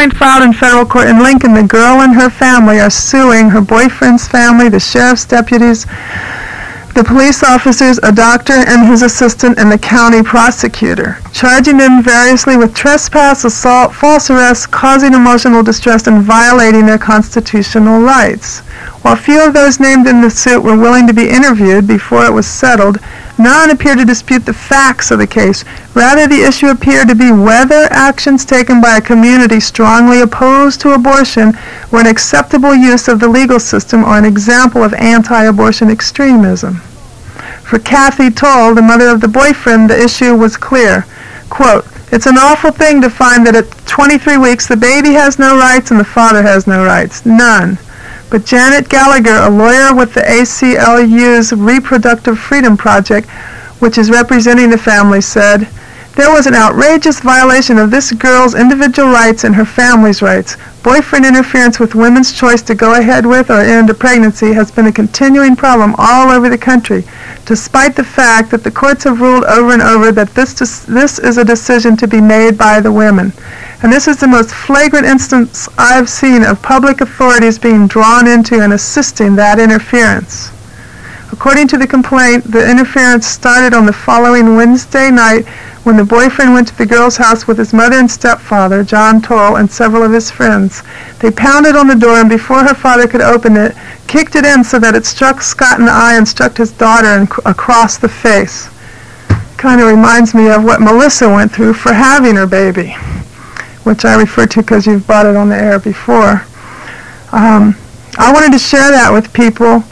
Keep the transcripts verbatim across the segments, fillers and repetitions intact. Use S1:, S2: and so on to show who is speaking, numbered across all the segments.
S1: complaint filed in federal court in Lincoln, the girl and her family are suing her boyfriend's family, the sheriff's deputies, the police officers, a doctor and his assistant, and the county prosecutor, charging them variously with trespass, assault, false arrest, causing emotional distress, and violating their constitutional rights. While few of those named in the suit were willing to be interviewed before it was settled, none appeared to dispute the facts of the case. Rather, the issue appeared to be whether actions taken by a community strongly opposed to abortion were an acceptable use of the legal system or an example of anti-abortion extremism. For Kathy Toll, the mother of the boyfriend, the issue was clear. Quote, "It's an awful thing to find that at twenty-three weeks the baby has no rights and the father has no rights. None. But Janet Gallagher, a lawyer with the A C L U's Reproductive Freedom Project, which is representing the family, said, there was an outrageous violation of this girl's individual rights and her family's rights. Boyfriend interference with women's choice to go ahead with or end a pregnancy has been a continuing problem all over the country, despite the fact that the courts have ruled over and over that this, this is a decision to be made by the women. And this is the most flagrant instance I've seen of public authorities being drawn into and assisting that interference." According to the complaint, the interference started on the following Wednesday night when the boyfriend went to the girl's house with his mother and stepfather, John Toll, and several of his friends. They pounded on the door, and before her father could open it, kicked it in so that it struck Scott in the eye and struck his daughter in, across the face. Kind of reminds me of what Melissa went through for having her baby, which I refer to because you've brought it on the air before. Um, I wanted to share that with people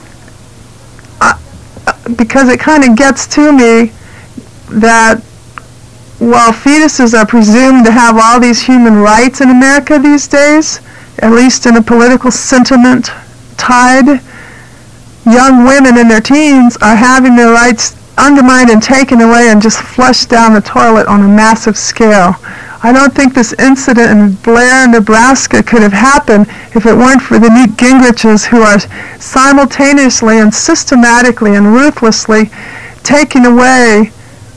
S1: uh, because it kind of gets to me that while fetuses are presumed to have all these human rights in America these days, at least in a political sentiment tide, young women in their teens are having their rights undermined and taken away and just flushed down the toilet on a massive scale. I don't think this incident in Blair, Nebraska could have happened if it weren't for the Newt Gingriches who are simultaneously and systematically and ruthlessly taking away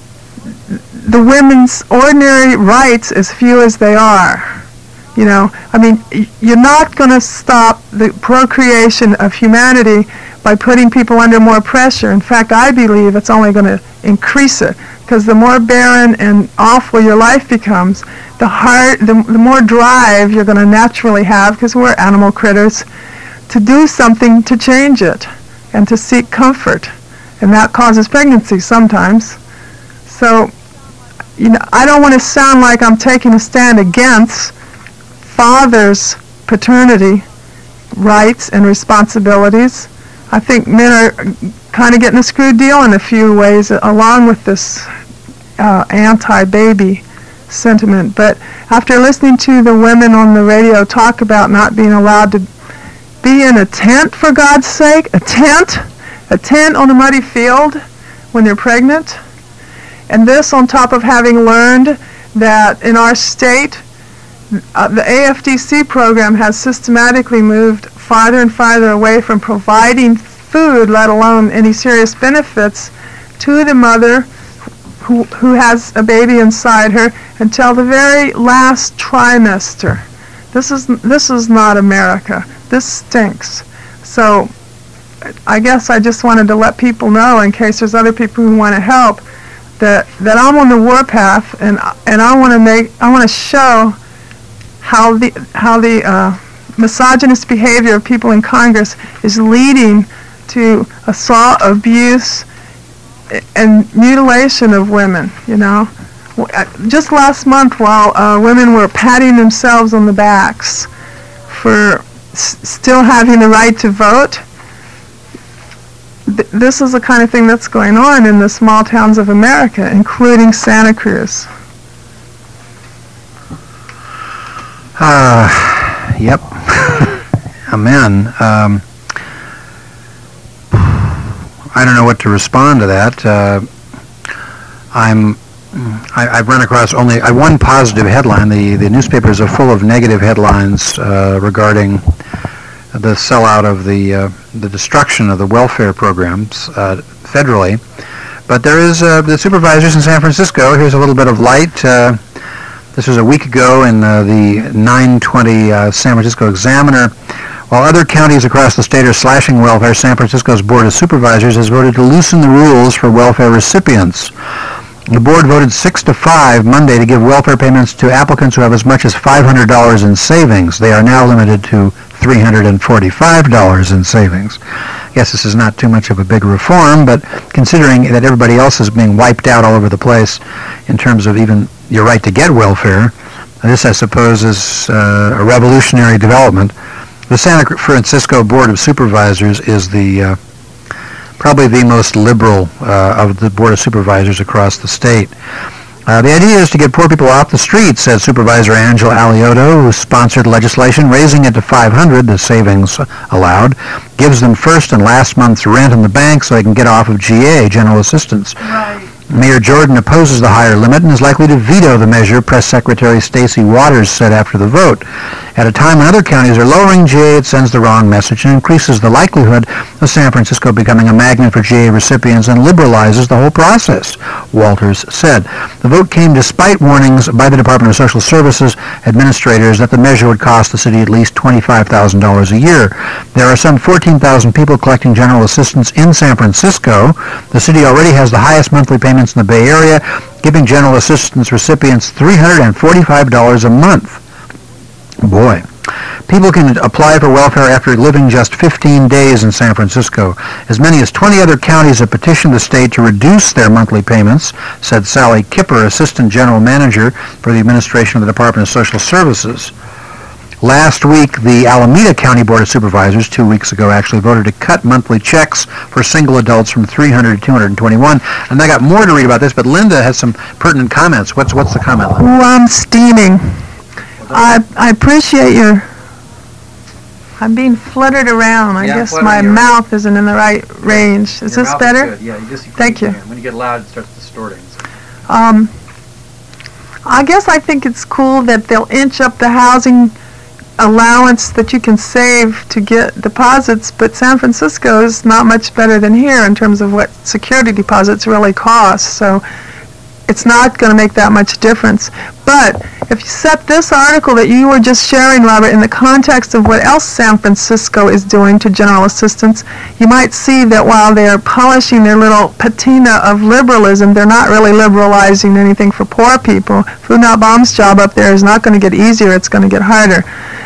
S1: the women's ordinary rights, as few as they are. You know, I mean, you're not going to stop the procreation of humanity by putting people under more pressure. In fact, I believe it's only going to increase it, because the more barren and awful your life becomes, the hard, the, the more drive you're going to naturally have, because we're animal critters, to do something to change it and to seek comfort. And that causes pregnancy sometimes. So, you know, I don't want to sound like I'm taking a stand against fathers' paternity rights and responsibilities. I think men are kind of getting a screwed deal in a few ways along with this uh, anti-baby sentiment. But after listening to the women on the radio talk about not being allowed to be in a tent, for God's sake, a tent, a tent on a muddy field when they're pregnant, and this on top of having learned that in our state, uh, the A F D C program has systematically moved farther and farther away from providing food, let alone any serious benefits, to the mother who, who has a baby inside her until the very last trimester. This is, this is not America. This stinks. So I guess I just wanted to let people know, in case there's other people who want to help, that that I'm on the warpath, and and I want to make I want to show how the how the uh, misogynist behavior of people in Congress is leading to assault, abuse, and mutilation of women. You know, just last month, while uh, women were patting themselves on the backs for s- still having the right to vote, this is the kind of thing that's going on in the small towns of America, including Santa Cruz.
S2: Uh, yep. Amen. Um, I don't know what to respond to that. Uh, I'm. I, I've run across only uh, one positive headline. The the newspapers are full of negative headlines uh, regarding the sellout of the uh, the destruction of the welfare programs uh, federally. But there is uh, the supervisors in San Francisco. Here's a little bit of light. Uh, This was a week ago in uh, the nine twenty uh, San Francisco Examiner. While other counties across the state are slashing welfare, San Francisco's Board of Supervisors has voted to loosen the rules for welfare recipients. The board voted six to five Monday to give welfare payments to applicants who have as much as five hundred dollars in savings. They are now limited to three hundred forty-five dollars in savings. I guess this is not too much of a big reform, but considering that everybody else is being wiped out all over the place in terms of even your right to get welfare, this, I suppose, is uh, a revolutionary development. The San Francisco Board of Supervisors is the uh, probably the most liberal uh, of the Board of Supervisors across the state. Uh, the idea is to get poor people off the streets, said Supervisor Angela Alioto, who sponsored legislation raising it to five hundred dollars, the savings allowed, gives them first and last month's rent in the bank so they can get off of G A, general assistance.
S1: Right.
S2: Mayor Jordan opposes the higher limit and is likely to veto the measure, Press Secretary Stacey Waters said after the vote. At a time when other counties are lowering G A, it sends the wrong message and increases the likelihood of San Francisco becoming a magnet for G A recipients and liberalizes the whole process, Walters said. The vote came despite warnings by the Department of Social Services administrators that the measure would cost the city at least twenty-five thousand dollars a year. There are some fourteen thousand people collecting general assistance in San Francisco. The city already has the highest monthly payments in the Bay Area, giving general assistance recipients three hundred forty-five dollars a month. Boy. People can apply for welfare after living just fifteen days in San Francisco. As many as twenty other counties have petitioned the state to reduce their monthly payments, said Sally Kipper, Assistant General Manager for the Administration of the Department of Social Services. Last week, the Alameda County Board of Supervisors, two weeks ago actually, voted to cut monthly checks for single adults from three hundred to two hundred twenty-one. And I got more to read about this, but Linda has some pertinent comments. What's what's the comment, Linda?
S1: Ooh, I'm steaming. I I appreciate your... I'm being fluttered around. I
S3: Yeah,
S1: guess
S3: fluttering
S1: my
S3: your-
S1: mouth isn't in the right range. Is
S3: Your
S1: this
S3: mouth
S1: better?
S3: good. Yeah, you just you
S1: Thank you.
S3: When you get loud, it starts distorting. So.
S1: Um, I guess I think it's cool that they'll inch up the housing allowance that you can save to get deposits, but San Francisco is not much better than here in terms of what security deposits really cost, so it's not going to make that much difference. But if you set this article that you were just sharing, Robert, in the context of what else San Francisco is doing to general assistance, you might see that while they're polishing their little patina of liberalism, they're not really liberalizing anything for poor people. Food Not Bomb's job up there is not going to get easier, it's going to get harder.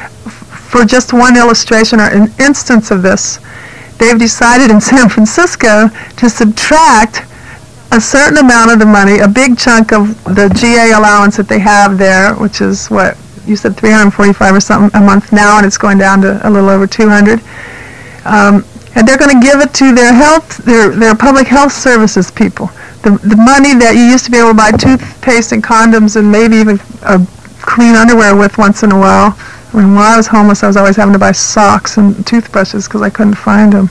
S1: For just one illustration or an instance of this, they've decided in San Francisco to subtract a certain amount of the money, a big chunk of the G A allowance that they have there, which is what you said, three hundred forty-five or something a month now, and it's going down to a little over two hundred. Um, and they're going to give it to their health, their their public health services people. The the money that you used to be able to buy toothpaste and condoms and maybe even uh, clean underwear with once in a while. I mean, while I was homeless, I was always having to buy socks and toothbrushes because I couldn't find them.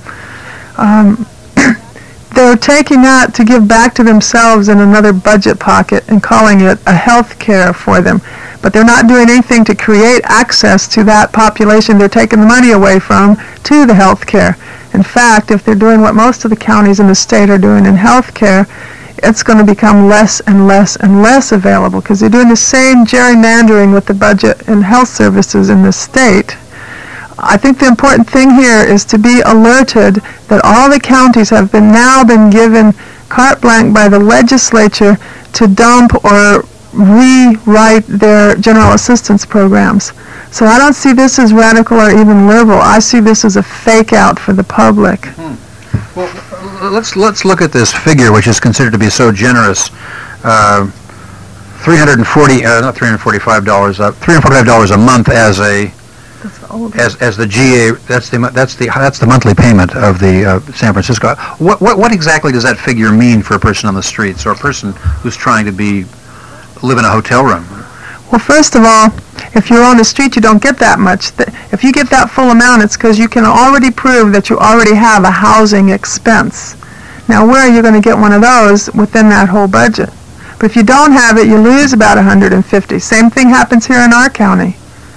S1: Um, they're taking that to give back to themselves in another budget pocket and calling it a health care for them. But they're not doing anything to create access to that population they're taking the money away from to the health care. In fact, if they're doing what most of the counties in the state are doing in health care, it's going to become less and less and less available because they're doing the same gerrymandering with the budget and health services in the state. I think the important thing here is to be alerted that all the counties have been now been given carte blanche by the legislature to dump or rewrite their general assistance programs. So I don't see this as radical or even liberal. I see this as a fake out for the public.
S2: Hmm. Well, let's let's look at this figure, which is considered to be so generous. Uh, three hundred forty, uh, not three hundred forty-five dollars, uh, three hundred forty-five dollars a month as a
S1: That's the old
S2: as as the G A. That's the that's the that's the monthly payment of the uh, San Francisco. What what what exactly does that figure mean for a person on the streets or a person who's trying to be live in a hotel room?
S1: Well, first of all, if you're on the street, you don't get that much. If you get that full amount, it's because you can already prove that you already have a housing expense. Now, where are you going to get one of those within that whole budget? But if you don't have it, you lose about one hundred fifty. Same thing happens here in our county.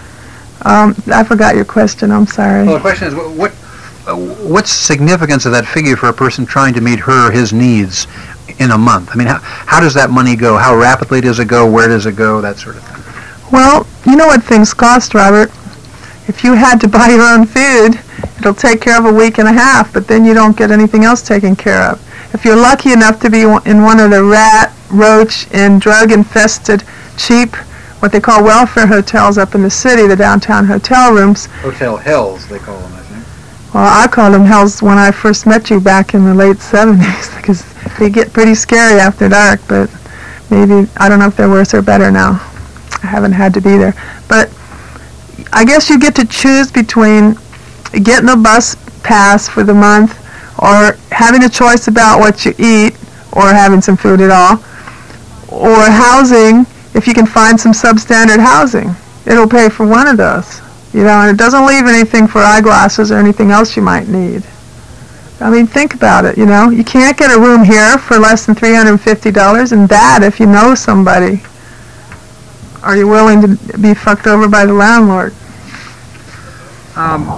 S1: Um, I forgot your question. I'm sorry.
S2: Well, the question is, what, what uh, what's the significance of that figure for a person trying to meet her or his needs in a month? I mean, how, how does that money go? How rapidly does it go? Where does it go? That sort of thing.
S1: Well, you know what things cost, Robert. If you had to buy your own food, it'll take care of a week and a half, but then you don't get anything else taken care of. If you're lucky enough to be in one of the rat, roach, and drug-infested, cheap, what they call welfare hotels up in the city, the downtown hotel rooms.
S3: Hotel Hells, they call them, I think.
S1: Well, I called them hells when I first met you back in the late seventies, because they get pretty scary after dark, but maybe, I don't know if they're worse or better now. I haven't had to be there. But I guess you get to choose between getting a bus pass for the month or having a choice about what you eat or having some food at all, or housing if you can find some substandard housing. It'll pay for one of those, you know, and it doesn't leave anything for eyeglasses or anything else you might need. I mean, think about it, you know. You can't get a room here for less than three hundred fifty dollars, and that if you know somebody. Are you willing to be fucked over by the landlord?
S2: Um,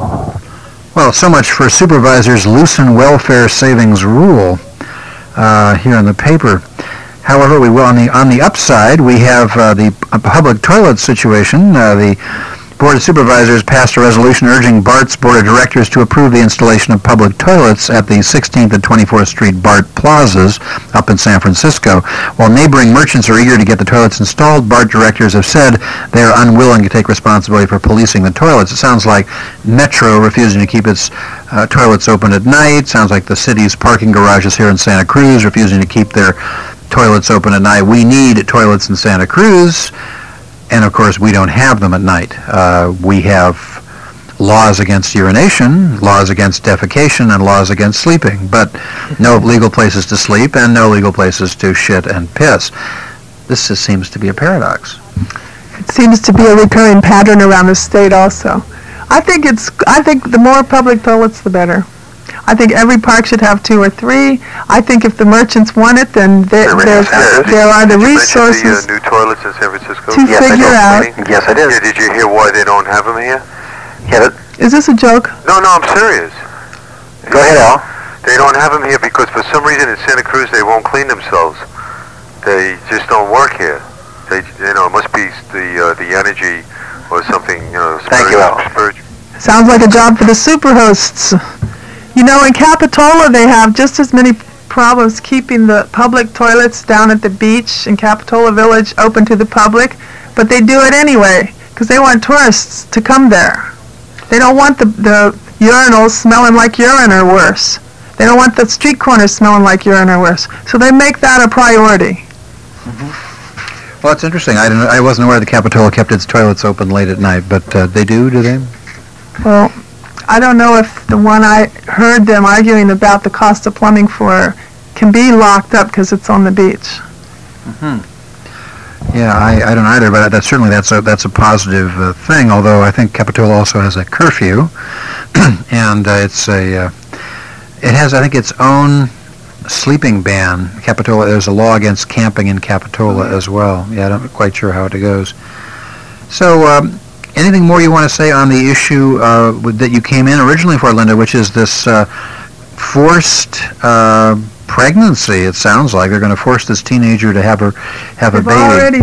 S2: well, so much for supervisors loosen welfare savings rule uh, here in the paper. However, we will on the on the upside, we have uh, the uh, public toilet situation. Uh, the Board of Supervisors passed a resolution urging BART's Board of Directors to approve the installation of public toilets at the sixteenth and twenty-fourth Street BART plazas up in San Francisco. While neighboring merchants are eager to get the toilets installed, BART directors have said they are unwilling to take responsibility for policing the toilets. It sounds like Metro refusing to keep its uh, toilets open at night. Sounds like the city's parking garages here in Santa Cruz refusing to keep their toilets open at night. We need toilets in Santa Cruz. And, of course, we don't have them at night. Uh, we have laws against urination, laws against defecation, and laws against sleeping, but no legal places to sleep and no legal places to shit and piss. This just seems to be a paradox.
S1: It seems to be a recurring pattern around the state also. I think it's. I think the more public toilets, the better. I think every park should have two or three. I think if the merchants want it, then there, there,
S4: yeah,
S1: there are the
S4: did
S1: resources
S4: you mention the uh, new toilets in San Francisco?
S1: to
S4: yes,
S1: figure out.
S4: Yes, I did. Yeah, did you hear why they don't have them here? Yeah. That,
S1: Is this a joke?
S4: no, no, I'm serious.
S5: Go ahead, Al.
S4: They don't have them here because for some reason in Santa Cruz they won't clean themselves. They just don't work here. They, you know, it must be the uh, the energy or something. You know,
S5: Thank you, Al.
S4: spiritual.
S1: Sounds like a job for the super hosts. You know, in Capitola, they have just as many problems keeping the public toilets down at the beach in Capitola Village open to the public, but they do it anyway because they want tourists to come there. They don't want the, the urinals smelling like urine or worse. They don't want the street corners smelling like urine or worse. So they make that a priority.
S2: Mm-hmm. Well, it's interesting. I didn't, I wasn't aware the Capitola kept its toilets open late at night, but uh, they do, do they?
S1: Well, I don't know if the one I heard them arguing about the cost of plumbing for can be locked up because it's on the beach.
S2: Mm-hmm. Yeah, I, I don't either, but that's certainly that's a that's a positive uh, thing. Although I think Capitola also has a curfew, and uh, it's a uh, it has I think its own sleeping ban. Capitola, there's a law against camping in Capitola as well. Yeah, I'm not quite sure how it goes. So. Um, Anything more you want to say on the issue uh, that you came in originally for, Linda, which is this uh, forced uh, pregnancy? It sounds like they're going to force this teenager to have her have
S1: They've
S2: a baby.
S1: Already,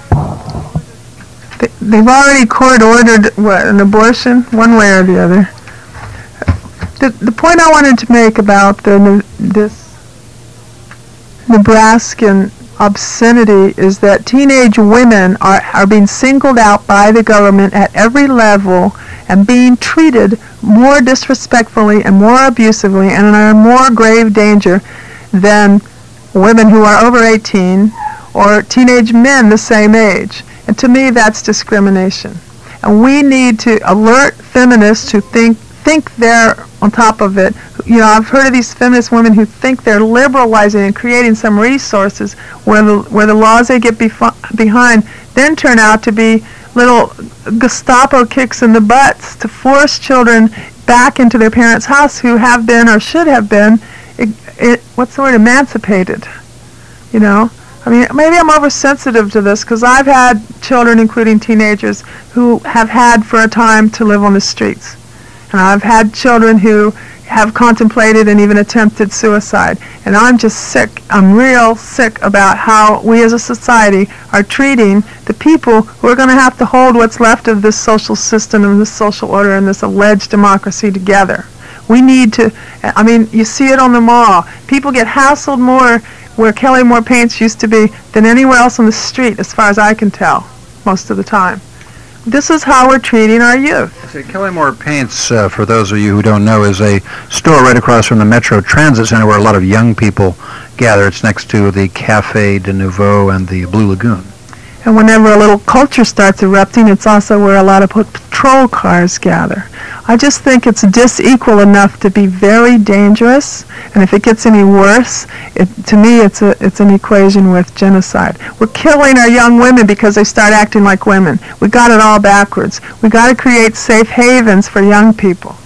S1: they, they've already court-ordered what, an abortion, one way or the other. The, the point I wanted to make about the this Nebraskan obscenity is that teenage women are, are being singled out by the government at every level and being treated more disrespectfully and more abusively and are in more grave danger than women who are over eighteen or teenage men the same age. And to me, that's discrimination. And we need to alert feminists who think think they're on top of it. You know, I've heard of these feminist women who think they're liberalizing and creating some resources where the where the laws they get bef- behind then turn out to be little Gestapo kicks in the butts to force children back into their parents' house who have been or should have been, it, it, what's the word, emancipated. You know? I mean, maybe I'm oversensitive to this because I've had children, including teenagers, who have had for a time to live on the streets. And I've had children who have contemplated and even attempted suicide. And I'm just sick, I'm real sick about how we as a society are treating the people who are going to have to hold what's left of this social system and this social order and this alleged democracy together. We need to, I mean, you see it on the mall. People get hassled more where Kelly Moore Paints used to be than anywhere else on the street, as far as I can tell, most of the time. This is how we're treating our youth.
S2: See, Kelly Moore Paints, uh, for those of you who don't know, is a store right across from the Metro Transit Center where a lot of young people gather. It's next to the Cafe de Nouveau and the Blue Lagoon.
S1: And whenever a little culture starts erupting, it's also where a lot of patrol cars gather. I just think it's disequal enough to be very dangerous, and if it gets any worse, it, to me it's a it's an equation with genocide. We're killing our young women because they start acting like women. We got it all backwards. We got to create safe havens for young people.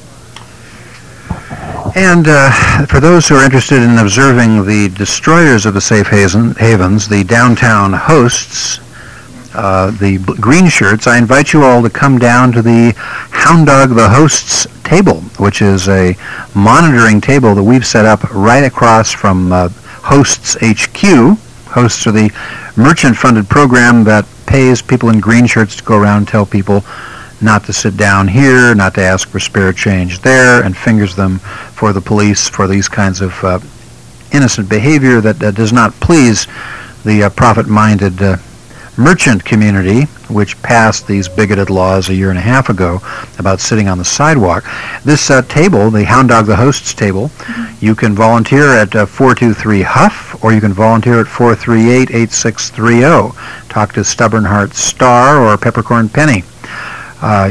S2: And uh, for those who are interested in observing the destroyers of the safe haven, havens, the downtown hosts, Uh, the b- green shirts, I invite you all to come down to the Hound Dog the Hosts table, which is a monitoring table that we've set up right across from uh, Hosts H Q. Hosts are the merchant-funded program that pays people in green shirts to go around and tell people not to sit down here, not to ask for spare change there, and fingers them for the police for these kinds of uh, innocent behavior that uh, does not please the uh, profit-minded uh, merchant community, which passed these bigoted laws a year and a half ago about sitting on the sidewalk. This uh, table, the Hound Dog the Hosts table, mm-hmm. you can volunteer at uh, four two three Huff, or you can volunteer at four three eight, eight six three zero. Talk to Stubborn Heart Star or Peppercorn Penny. Uh,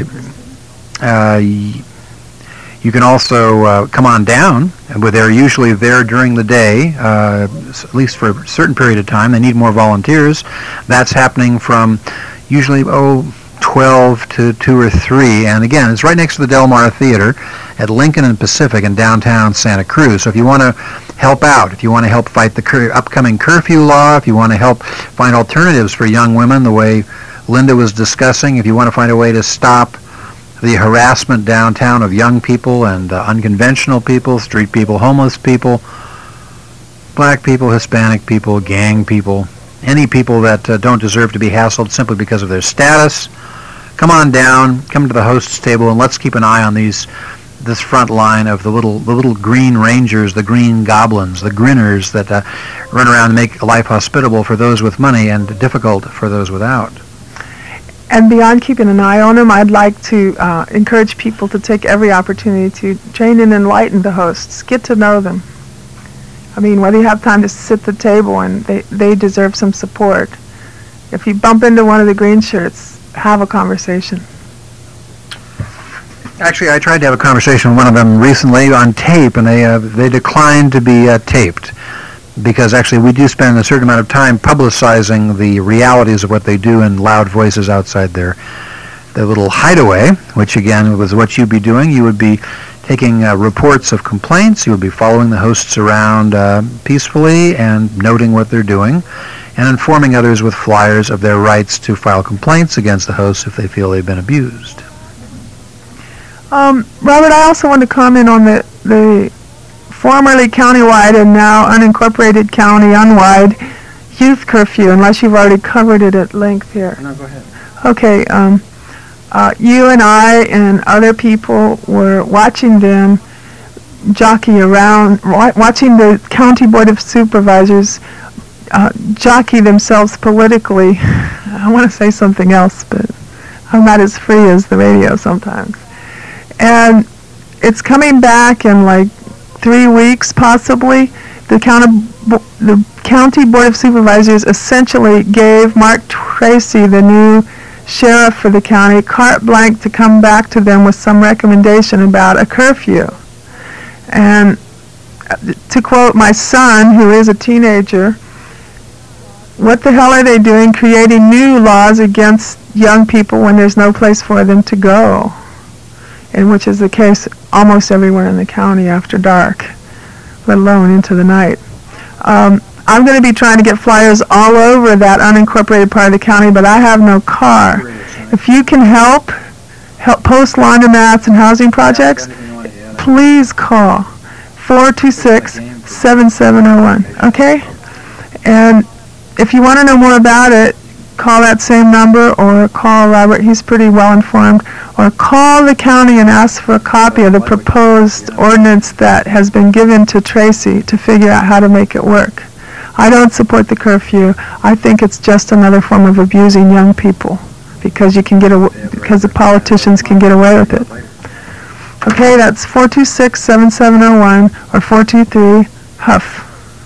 S2: uh, You can also uh, come on down, but they're usually there during the day, uh, at least for a certain period of time. They need more volunteers. That's happening from usually, oh, twelve to two or three. And again, it's right next to the Del Mar Theater at Lincoln and Pacific in downtown Santa Cruz. So if you want to help out, if you want to help fight the cur- upcoming curfew law, if you want to help find alternatives for young women the way Linda was discussing, if you want to find a way to stop the harassment downtown of young people and uh, unconventional people, street people, homeless people, black people, Hispanic people, gang people, any people that uh, don't deserve to be hassled simply because of their status, come on down, come to the hosts table, and let's keep an eye on these this front line of the little the little green rangers, the green goblins, the grinners that uh, run around and make life hospitable for those with money and difficult for those without.
S1: And beyond keeping an eye on them, I'd like to uh, encourage people to take every opportunity to train and enlighten the hosts. Get to know them. I mean, whether you have time to sit at the table, and they, they deserve some support. If you bump into one of the green shirts, have a conversation.
S2: Actually, I tried to have a conversation with one of them recently on tape, and they uh, they declined to be uh, taped. Because actually we do spend a certain amount of time publicizing the realities of what they do in loud voices outside their their little hideaway, which again was what you'd be doing. You would be taking uh, reports of complaints. You would be following the hosts around uh, peacefully and noting what they're doing and informing others with flyers of their rights to file complaints against the hosts if they feel they've been abused.
S1: Um, Robert, I also want to comment on the the formerly countywide and now unincorporated county unwide youth curfew, unless you've already covered it at length here.
S2: No, go ahead.
S1: Okay, um, uh, you and I and other people were watching them jockey around, wa- watching the County Board of Supervisors uh, jockey themselves politically. I want to say something else, but I'm not as free as the radio sometimes. And it's coming back in like three weeks possibly. The county, the County Board of Supervisors essentially gave Mark Tracy, the new sheriff for the county, carte blanche to come back to them with some recommendation about a curfew. And to quote my son, who is a teenager, what the hell are they doing creating new laws against young people when there's no place for them to go? And which is the case almost everywhere in the county after dark, let alone into the night. Um, I'm going to be trying to get flyers all over that unincorporated part of the county, but I have no car. If you can help, help post laundromats and housing projects, please call four two six, seven seven zero one, okay? And if you want to know more about it, call that same number or call Robert, he's pretty well informed, or call the county and ask for a copy of the proposed ordinance that has been given to Tracy to figure out how to make it work. I don't support the curfew. I think it's just another form of abusing young people because you can get aw- because the politicians can get away with it. Okay, that's four two six, seven seven zero one or four two three, Huff.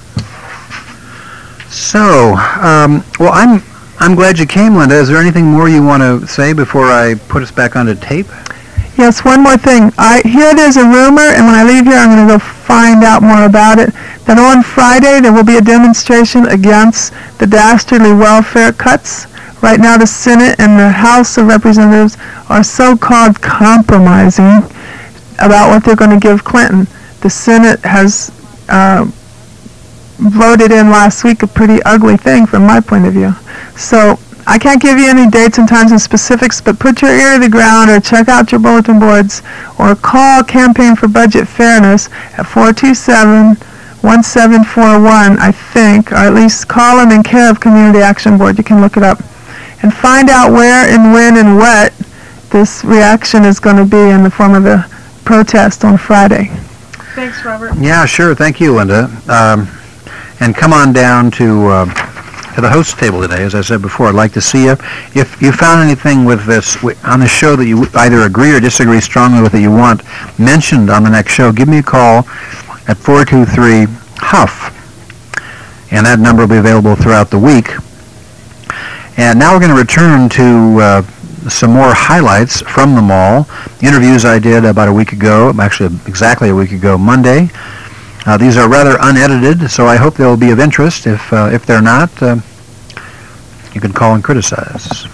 S2: So, um, well, I'm I'm glad you came, Linda. Is there anything more you want to say before I put us back onto tape?
S1: Yes, one more thing. I hear there's a rumor, and when I leave here, I'm going to go find out more about it, that on Friday there will be a demonstration against the dastardly welfare cuts. Right now, the Senate and the House of Representatives are so-called compromising about what they're going to give Clinton. The Senate has uh, voted in last week a pretty ugly thing from my point of view. So I can't give you any dates and times and specifics, but put your ear to the ground or check out your bulletin boards or call Campaign for Budget Fairness at four two seven, one seven four one, I think, or at least call them in care of Community Action Board. You can look it up. And find out where and when and what this reaction is going to be in the form of a protest on Friday. Thanks, Robert.
S2: Yeah, sure. Thank you, Linda. Um, and come on down to uh, to the host table today. As I said before, I'd like to see you. If you found anything with this on the show that you either agree or disagree strongly with that you want mentioned on the next show, give me a call at four two three, Huff. And that number will be available throughout the week. And now we're going to return to uh, some more highlights from the mall. Interviews I did about a week ago, actually exactly a week ago, Monday. Uh, these are rather unedited, so I hope they'll be of interest. If uh, if they're not, uh, you can call and criticize.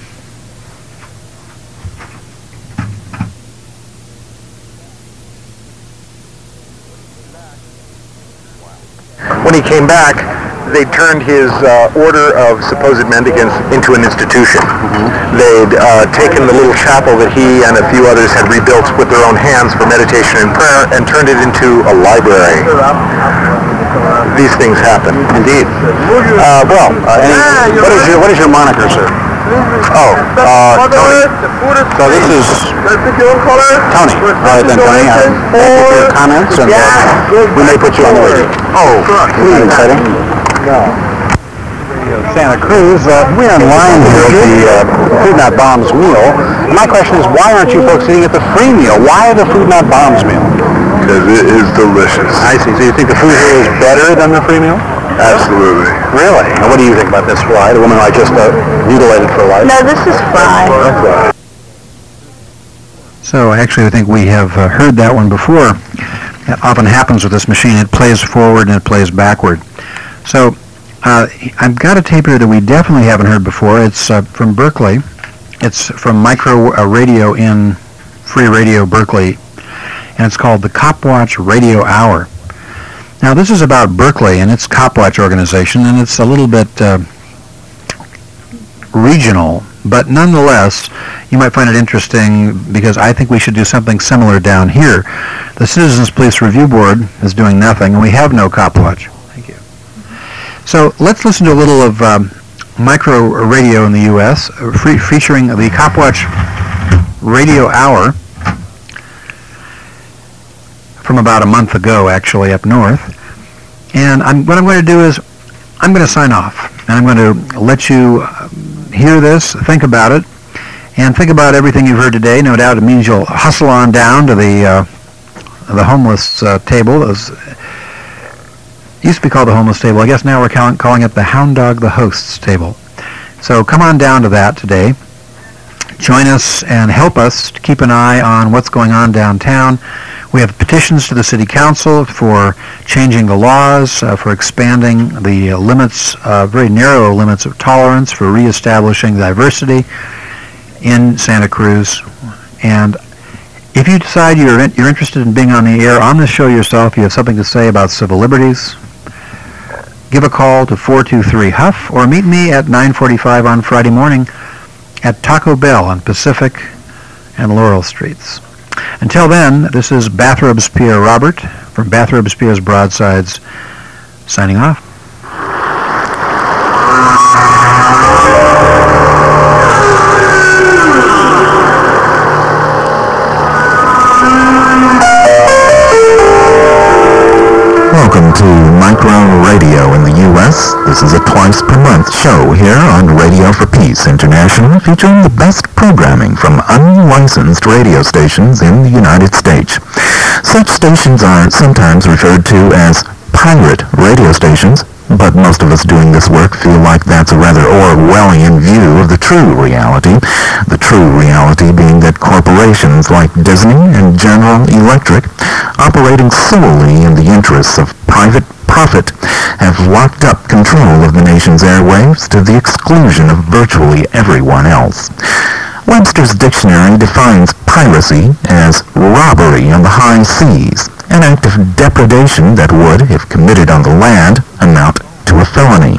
S5: When he came back, they turned his uh, order of supposed mendicants into an institution. Mm-hmm. They'd uh, taken the little chapel that he and a few others had rebuilt with their own hands for meditation and prayer and turned it into a library. These things happen.
S2: Indeed.
S5: Uh, well, uh, any, what is your what is your moniker, sir? Oh, uh, Tony. So this is Tony. All right then, Tony. Uh, thank you for your comments, and uh, we may put you on the radio. Oh, really exciting. Santa Cruz. Uh, we're in line here at the uh, Food Not Bombs meal. My question is, why aren't you folks eating at the free meal? Why the Food Not Bombs meal?
S4: Because it is delicious.
S5: I see. So you think the food here is better than the free meal?
S4: Absolutely.
S5: Really? Now, what do you think about this fly? The woman I just uh, mutilated for life.
S6: No, this is fry.
S2: So actually, I think we have uh, heard that one before. That often happens with this machine. It plays forward and it plays backward. So uh, I've got a tape here that we definitely haven't heard before. It's uh, from Berkeley. It's from Micro uh, Radio in Free Radio Berkeley, and it's called the Copwatch Radio Hour. Now, this is about Berkeley and its Copwatch organization, and it's a little bit uh, regional, but nonetheless, you might find it interesting because I think we should do something similar down here. The Citizens Police Review Board is doing nothing, and we have no Copwatch. Thank you. So let's listen to a little of um, micro radio in the U S, uh, free, featuring the Copwatch Radio Hour from about a month ago, actually, up north. And I'm, what I'm going to do is I'm going to sign off, and I'm going to let you uh, hear this, think about it, and think about everything you've heard today. No doubt it means you'll hustle on down to the uh, the homeless uh, table. It was, it used to be called the homeless table. I guess now we're calling, calling it the Hound Dog the Host's table. So come on down to that today. Join us and help us to keep an eye on what's going on downtown. We have petitions to the City Council for changing the laws, uh, for expanding the uh, limits, uh, very narrow limits of tolerance, for reestablishing diversity in Santa Cruz. And if you decide you're in, you're interested in being on the air on this show yourself, you have something to say about civil liberties, give a call to four two three Huff or meet me at nine forty-five on Friday morning at Taco Bell on Pacific and Laurel Streets. Until then, this is Bathrobes Pierre Robert from Bathrobes Pierre's Broadsides, signing off.
S6: Welcome to Micro Radio in the U S. This is a twice-per-month show here on Radio for Peace International, featuring the best programming from unlicensed radio stations in the United States. Such stations are sometimes referred to as pirate radio stations, but most of us doing this work feel like that's a rather Orwellian view of the true reality. The true reality being that corporations like Disney and General Electric, operating solely in the interests of private profit, have locked up control of the nation's airwaves to the exclusion of virtually everyone else. Webster's dictionary defines piracy as robbery on the high seas, an act of depredation that would, if committed on the land, amount to a felony.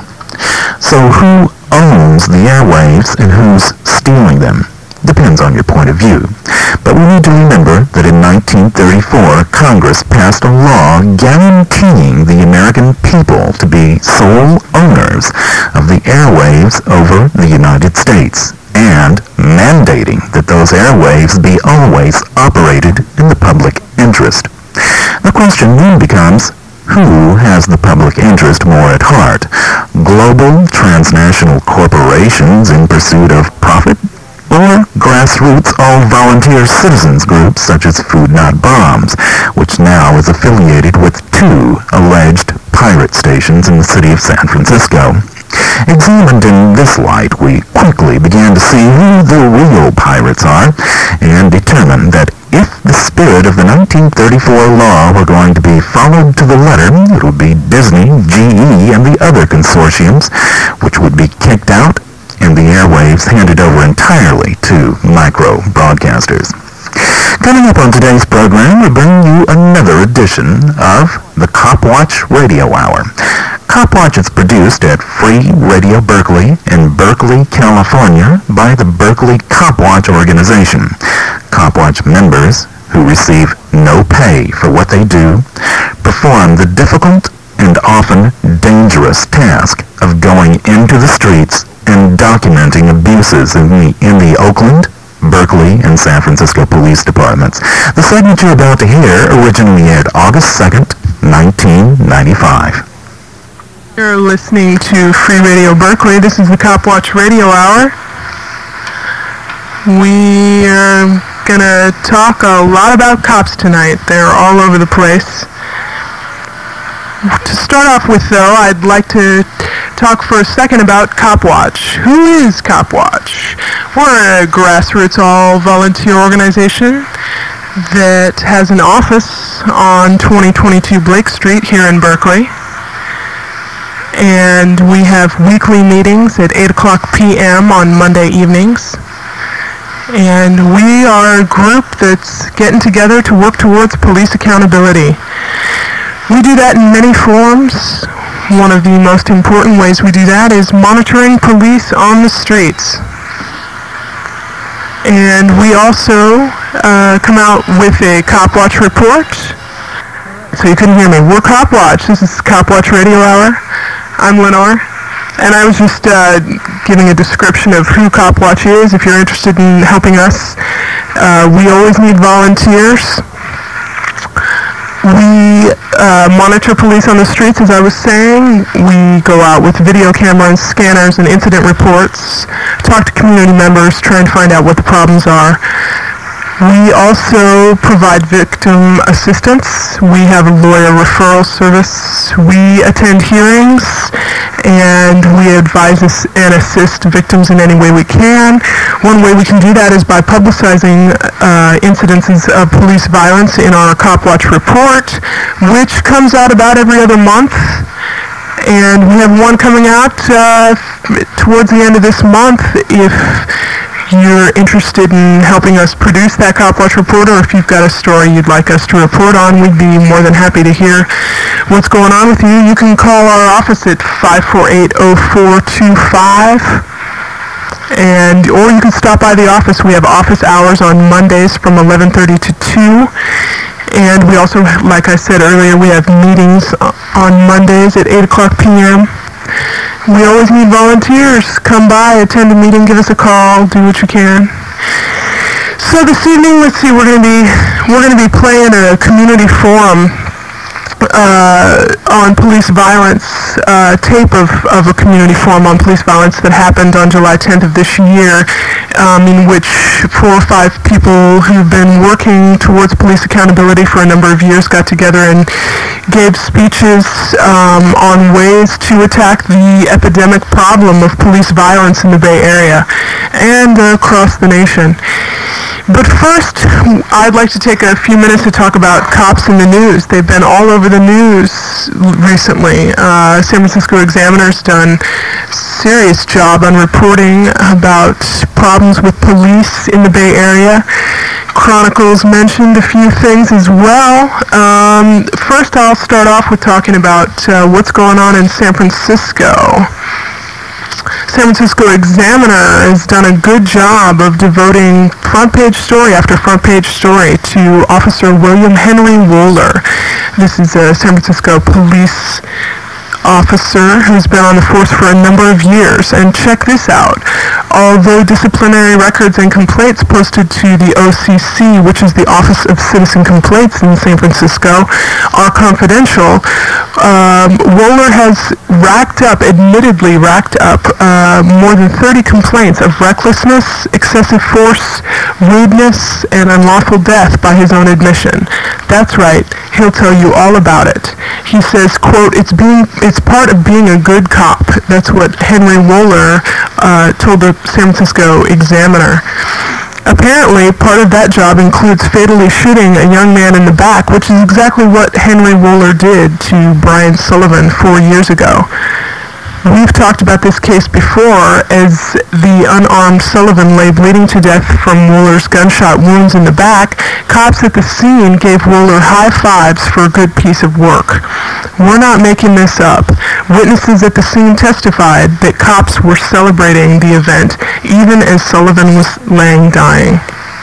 S6: So who owns the airwaves and who's stealing them? Depends on your point of view. But we need to remember that in nineteen thirty-four, Congress passed a law guaranteeing the American people to be sole owners of the airwaves over the United States, and mandating that those airwaves be always operated in the public interest. The question then becomes, who has the public interest more at heart? Global transnational corporations in pursuit of profit? Or grassroots all-volunteer citizens groups such as Food Not Bombs, which now is affiliated with two alleged pirate stations in the city of San Francisco? Examined in this light, we quickly began to see who the real pirates are, and determined that if the spirit of the nineteen thirty-four law were going to be followed to the letter, it would be Disney, G E, and the other consortiums, which would be kicked out and the airwaves handed over entirely to micro broadcasters. Coming up on today's program, we bring you another edition of the Copwatch Radio Hour. Copwatch is produced at Free Radio Berkeley in Berkeley, California by the Berkeley Copwatch organization. Copwatch members, who receive no pay for what they do, perform the difficult and often dangerous task of going into the streets and documenting abuses in the, in the Oakland, Berkeley, and San Francisco police departments. The segment you're about to hear originally aired August second, nineteen ninety-five.
S1: You're listening to Free Radio Berkeley. This is the Copwatch Radio Hour. We are going to talk a lot about cops tonight. They're all over the place. To start off with, though, I'd like to talk for a second about Copwatch. Who is Copwatch? We're a grassroots all-volunteer organization that has an office on twenty twenty-two Blake Street here in Berkeley. And we have weekly meetings at eight o'clock p.m. on Monday evenings. And we are a group that's getting together to work towards police accountability. We do that in many forms. One of the most important ways we do that is monitoring police on the streets. And we also uh, come out with a Copwatch report. So you couldn't hear me. We're Copwatch. This is Copwatch Radio Hour. I'm Lenore. And I was just uh, giving a description of who Copwatch is. If you're interested in helping us, uh, we always need volunteers. We uh, monitor police on the streets, as I was saying. We go out with video cameras, scanners, and incident reports, talk to community members, try and find out what the problems are. We also provide victim assistance. We have a lawyer referral service. We attend hearings, and we advise and assist victims in any way we can. One way we can do that is by publicizing uh, incidences of police violence in our Copwatch report, which comes out about every other month. And we have one coming out uh, towards the end of this month. If you're interested in helping us produce that Copwatch report, or if you've got a story you'd like us to report on, we'd be more than happy to hear what's going on with you. You can call our office at five four eight, oh four two five. And or you can stop by the office. We have office hours on Mondays from eleven thirty to two. And we also, like I said earlier, we have meetings on Mondays at eight o'clock p.m. We always need volunteers. Come by, attend a meeting, give us a call, do what you can. So this evening, let's see, we're going to be we're going to be playing a community forum uh, on police violence, uh, tape of, of a community forum on police violence that happened on July tenth of this year, um, in which four or five people who've been working towards police accountability for a number of years got together and gave speeches um, on ways to attack the epidemic problem of police violence in the Bay Area and uh, across the nation. But first, I'd like to take a few minutes to talk about cops in the news. They've been all over the news recently. Uh, San Francisco Examiner's done a serious job on reporting about problems with police in the Bay Area. Chronicles mentioned a few things as well. Um, first, I'll start off with talking about uh, what's going on in San Francisco. San Francisco Examiner has done a good job of devoting front page story after front page story to Officer William Henry Wohler. This is a San Francisco police officer who's been on the force for a number of years. And check this out. Although disciplinary records and complaints posted to the O C C, which is the Office of Citizen Complaints in San Francisco, are confidential, um, Wohler has racked up, admittedly racked up, uh, more than thirty complaints of recklessness, excessive force, rudeness, and unlawful death by his own admission. That's right. He'll tell you all about it. He says, quote, it's being, it's part of being a good cop. That's what Henry Wohler uh, told the San Francisco Examiner. Apparently, part of that job includes fatally shooting a young man in the back, which is exactly what Henry Wohler did to Brian Sullivan four years ago. We've talked about this case before as the unarmed Sullivan lay bleeding to death from Wohler's gunshot wounds in the back. Cops at the scene gave Wohler high fives for a good piece of work. We're not making this up. Witnesses at the scene testified that cops were celebrating the event even as Sullivan was laying dying.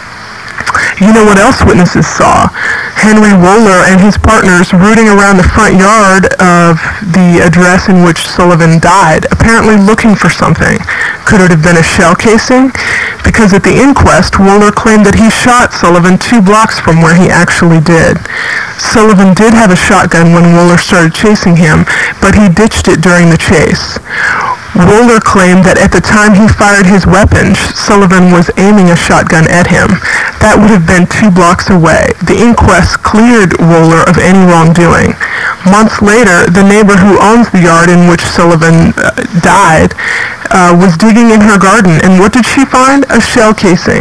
S1: You know what else witnesses saw? Henry Wohler and his partners rooting around the front yard of the address in which Sullivan died, apparently looking for something. Could it have been a shell casing? Because at the inquest, Wohler claimed that he shot Sullivan two blocks from where he actually did. Sullivan did have a shotgun when Wohler started chasing him, but he ditched it during the chase. Wohler claimed that at the time he fired his weapon, Sullivan was aiming a shotgun at him. That would have been two blocks away. The inquest cleared Wohler of any wrongdoing. Months later, the neighbor who owns the yard in which Sullivan uh, died uh, was digging in her garden, and what did she find? A shell casing.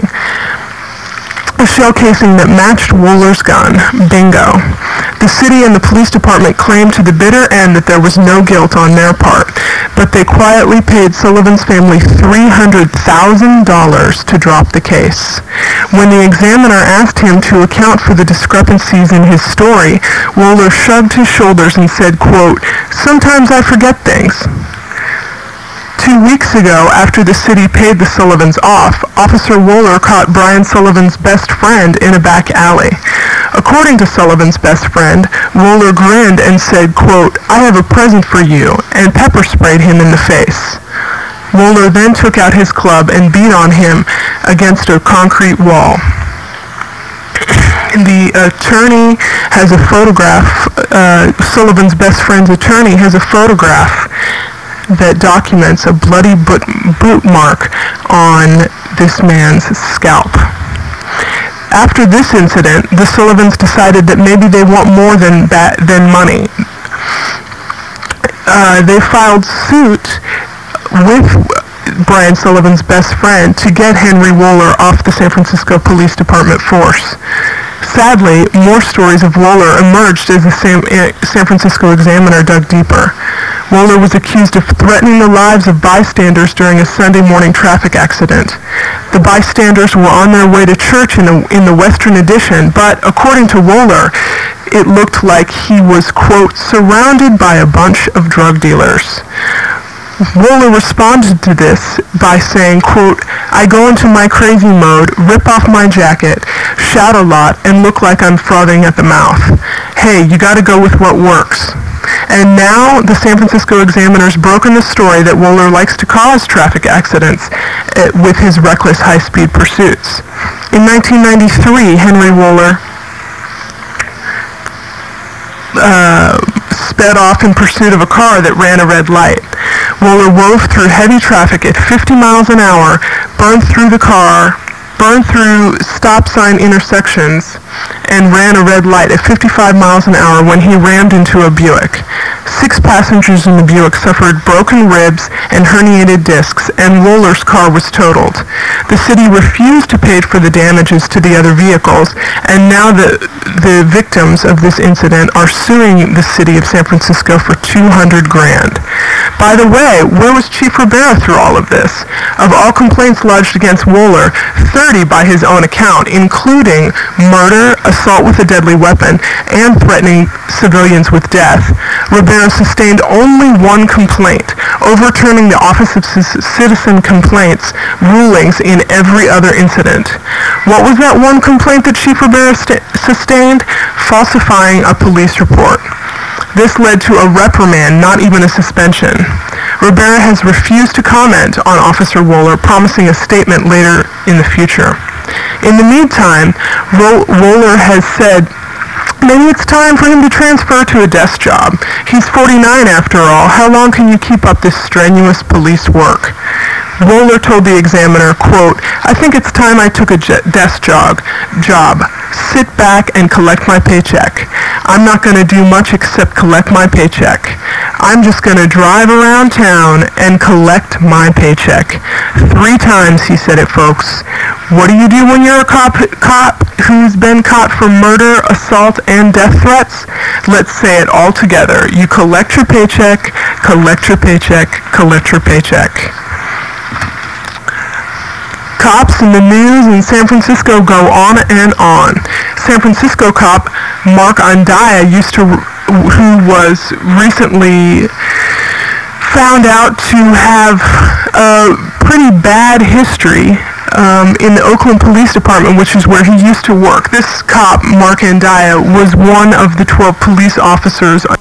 S1: A shell casing that matched Wohler's gun. Bingo. The city and the police department claimed to the bitter end that there was no guilt on their part, but they quietly paid Sullivan's family three hundred thousand dollars to drop the case. When the Examiner asked him to account for the discrepancies in his story, Wohler shrugged his shoulders and said, quote, sometimes I forget things. Two weeks ago, after the city paid the Sullivans off, Officer Wohler caught Brian Sullivan's best friend in a back alley. According to Sullivan's best friend, Wohler grinned and said, quote, I have a present for you, and pepper sprayed him in the face. Wohler then took out his club and beat on him against a concrete wall. The attorney has a photograph, uh, Sullivan's best friend's attorney has a photograph that documents a bloody boot, boot mark on this man's scalp. After this incident, the Sullivans decided that maybe they want more than that, than money. Uh, they filed suit with Brian Sullivan's best friend to get Henry Wohler off the San Francisco Police Department force. Sadly, more stories of Wohler emerged as the San, uh, San Francisco Examiner dug deeper. Wohler was accused of threatening the lives of bystanders during a Sunday morning traffic accident. The bystanders were on their way to church in the, in the Western Addition, but according to Wohler, it looked like he was, quote, surrounded by a bunch of drug dealers.
S7: Wohler responded to this by saying, quote, "I go into my crazy mode, rip off my jacket, shout a lot, and look like I'm frothing at the mouth. Hey, you gotta go with what works." And now the San Francisco Examiner's broken the story that Wohler likes to cause traffic accidents uh, with his reckless high-speed pursuits. In nineteen ninety-three, Henry Wohler uh, sped off in pursuit of a car that ran a red light. Wohler wove through heavy traffic at fifty miles an hour, burned through the car, burned through stop sign intersections, and ran a red light at fifty-five miles an hour when he rammed into a Buick. Six passengers in the Buick suffered broken ribs and herniated discs, and Wohler's car was totaled. The city refused to pay for the damages to the other vehicles, and now the, the victims of this incident are suing the city of San Francisco for two hundred grand. By the way, where was Chief Rivera through all of this? Of all complaints lodged against Wohler, thirty by his own account, including murder, assault with a deadly weapon, and threatening civilians with death, Rivera sustained only one complaint, overturning the Office of C- Citizen Complaints rulings in every other incident. What was that one complaint that Chief Rivera st- sustained? Falsifying a police report. This led to a reprimand, not even a suspension. Rivera has refused to comment on Officer Wohler, promising a statement later in the future. In the meantime, Ro- Wohler has said maybe it's time for him to transfer to a desk job. He's forty-nine after all. How long can you keep up this strenuous police work? Wohler told the Examiner, quote, "I think it's time I took a j- desk job, job. Sit back and collect my paycheck. I'm not going to do much except collect my paycheck. I'm just going to drive around town and collect my paycheck." Three times he said it, folks. What do you do when you're a cop, cop who's been caught for murder, assault, and death threats? Let's say it all together. You collect your paycheck, collect your paycheck, collect your paycheck. Cops in the news in San Francisco go on and on. San Francisco cop Mark Andaya used to, who was recently found out to have a pretty bad history um, in the Oakland Police Department, which is where he used to work. This cop, Mark Andaya, was one of the twelve police officers